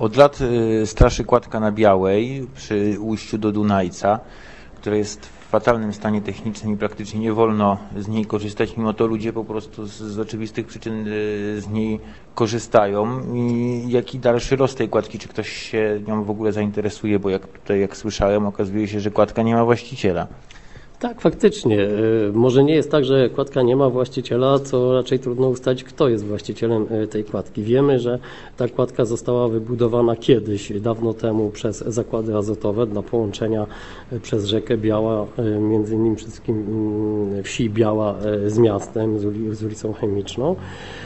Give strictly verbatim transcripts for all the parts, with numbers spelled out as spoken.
Od lat straszy kładka na Białej przy ujściu do Dunajca, która jest w fatalnym stanie technicznym i praktycznie nie wolno z niej korzystać, mimo to ludzie po prostu z, z oczywistych przyczyn z niej korzystają. I jaki dalszy los tej kładki? Czy ktoś się nią w ogóle zainteresuje? Bo jak tutaj, jak słyszałem, okazuje się, że kładka nie ma właściciela. Tak, faktycznie. Może nie jest tak, że kładka nie ma właściciela, co raczej trudno ustalić, kto jest właścicielem tej kładki. Wiemy, że ta kładka została wybudowana kiedyś, dawno temu przez zakłady azotowe dla połączenia przez rzekę Biała, między innymi wszystkim wsi Biała z miastem, z ulicą Chemiczną.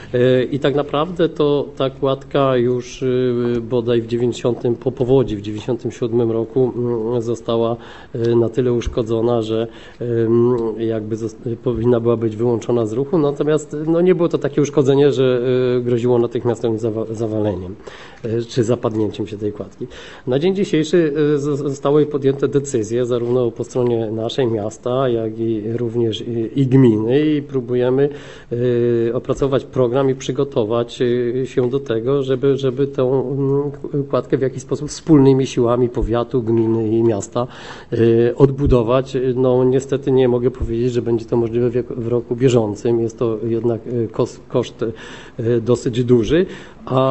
I tak naprawdę to ta kładka już bodaj w dziewięćdziesiątym po powodzi w dziewięćdziesiątym siódmym roku została na tyle uszkodzona, że jakby powinna była być wyłączona z ruchu, natomiast no nie było to takie uszkodzenie, że groziło natychmiastowym zawaleniem czy zapadnięciem się tej kładki. Na dzień dzisiejszy zostały podjęte decyzje zarówno po stronie naszej miasta, jak i również i gminy i próbujemy opracować program i przygotować się do tego, żeby, żeby tę kładkę w jakiś sposób wspólnymi siłami powiatu, gminy i miasta odbudować. No niestety nie mogę powiedzieć, że będzie to możliwe w roku bieżącym. Jest to jednak koszt, koszt dosyć duży, a,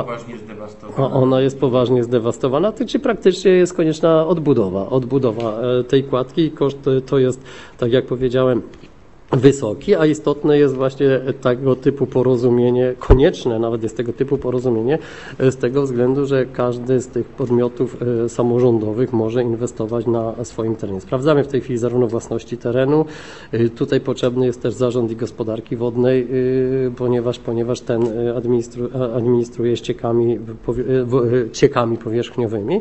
a ona jest poważnie zdewastowana, czy praktycznie jest konieczna odbudowa. Odbudowa tej kładki i koszt to jest, tak jak powiedziałem, wysoki, a istotne jest właśnie tego typu porozumienie, konieczne nawet jest tego typu porozumienie, z tego względu, że każdy z tych podmiotów samorządowych może inwestować na swoim terenie. Sprawdzamy w tej chwili zarówno własności terenu, tutaj potrzebny jest też zarząd i gospodarki wodnej, ponieważ, ponieważ ten administru, administruje ściekami, ciekami powierzchniowymi.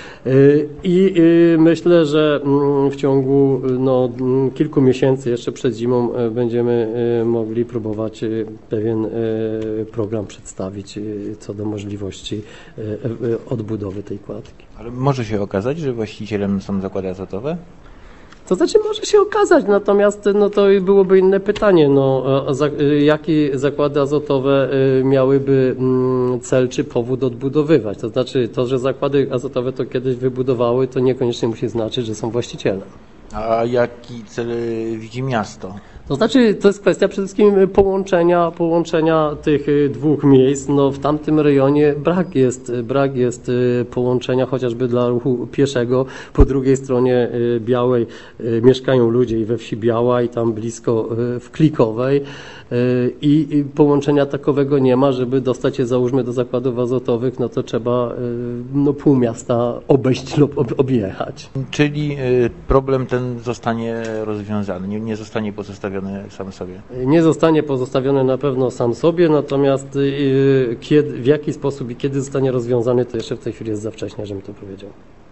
I myślę, że w ciągu no, kilku miesięcy jeszcze przed zimą będziemy mogli próbować pewien program przedstawić co do możliwości odbudowy tej kładki. Ale może się okazać, że właścicielem są zakłady azotowe? To znaczy może się okazać, natomiast no to byłoby inne pytanie, no, za, jakie zakłady azotowe miałyby cel czy powód odbudowywać. To znaczy to, że zakłady azotowe to kiedyś wybudowały, to niekoniecznie musi znaczyć, że są właścicielem. A jaki cel widzi miasto? To znaczy, to jest kwestia przede wszystkim połączenia, połączenia tych dwóch miejsc. No, w tamtym rejonie brak jest, brak jest połączenia chociażby dla ruchu pieszego. Po drugiej stronie Białej mieszkają ludzie i we wsi Biała i tam blisko w Klikowej. I, i połączenia takowego nie ma, żeby dostać się załóżmy do zakładów azotowych, no to trzeba no, pół miasta obejść lub ob, objechać. Czyli problem ten zostanie rozwiązany, nie, nie zostanie pozostawiony sam sobie? Nie zostanie pozostawiony na pewno sam sobie, natomiast kiedy, w jaki sposób i kiedy zostanie rozwiązany, to jeszcze w tej chwili jest za wcześnie, żebym to powiedział.